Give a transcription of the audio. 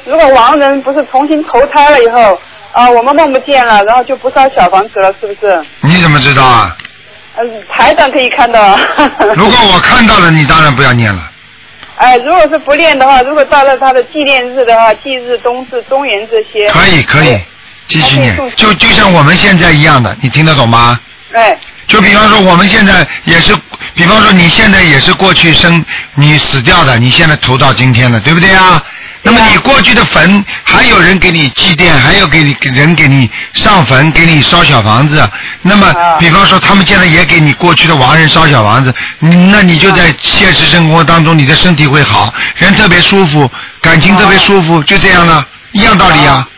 如果亡人不是重新投胎了以后我们梦不见了，然后就不烧小房子了，是不是？ 你怎么知道啊？ 台长可以看到。 如果我看到了，你当然不要念了。 如果是不念的话，如果到了他的纪念日的话，忌日、冬至、中元这些， 可以继续念，就像我们现在一样的，你听得懂吗？就比方说我们现在也是，比方说你现在也是过去你死掉的，你现在投到今天了，对不对啊？那么你过去的坟还有人给你祭奠，还有人给你上坟，给你烧小房子。那么比方说他们现在也给你过去的亡人烧小房子，那你就在现实生活当中你的身体会好，人特别舒服，感情特别舒服，就这样了，一样道理啊。